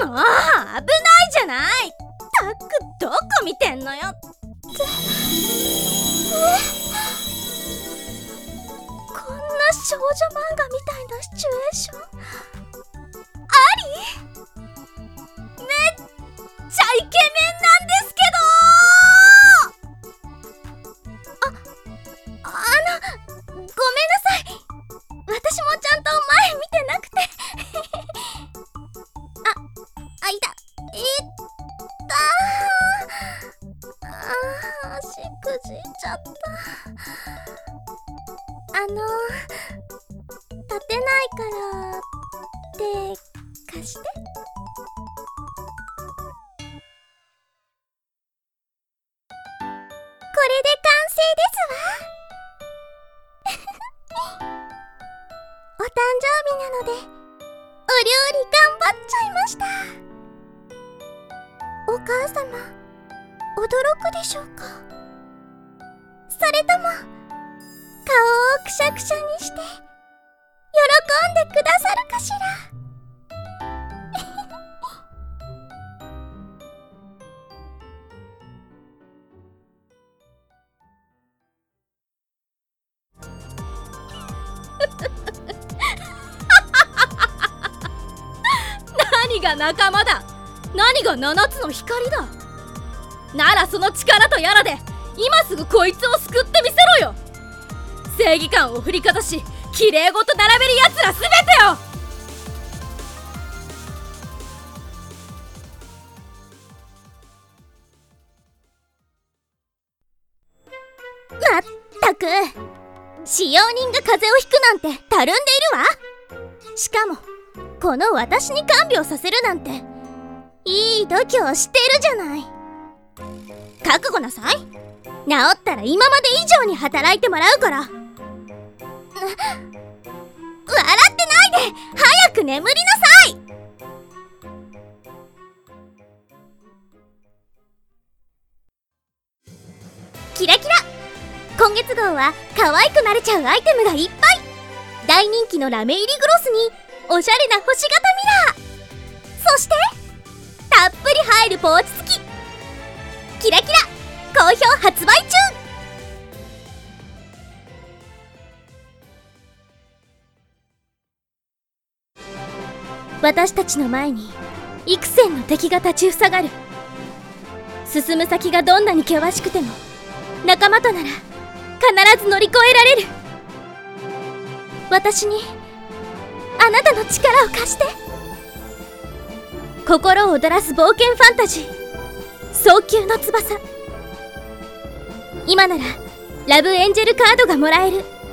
もう危ないじゃない。たくどこ見てんのよって。こんな少女漫画みたいなシチュエーションあり？めっちゃイケメンなんですけど。ごめんなさい。私もちゃんと前見てなくていた。足くじいちゃった。立てないから手貸して。これで完成ですわ。お誕生日なのでお料理頑張っちゃいました。お母様驚くでしょうか。それとも顔をくしゃくしゃにして喜んでくださるかしら。何が仲間だ。何が7つの光だ。ならその力とやらで今すぐこいつを救ってみせろよ。正義感を振りかざし綺麗ごと並べるやつらすべてよ。まったく使用人が風邪をひくなんてたるんでいるわ。しかもこの私に看病させるなんていい度胸してるじゃない。覚悟なさい。治ったら今まで以上に働いてもらうから。笑ってないで早く眠りなさい。キラキラ。今月号は可愛くなれちゃうアイテムがいっぱい。大人気のラメ入りグロスにおしゃれな星型ミラー、そしてたっぷり入るポーチ付き。キラキラ好評発売中。私たちの前に幾千の敵が立ちふさがる。進む先がどんなに険しくても仲間となら必ず乗り越えられる。私にあなたの力を貸して。心を躍らす冒険ファンタジー早急の翼。今ならラブエンジェルカードがもらえる。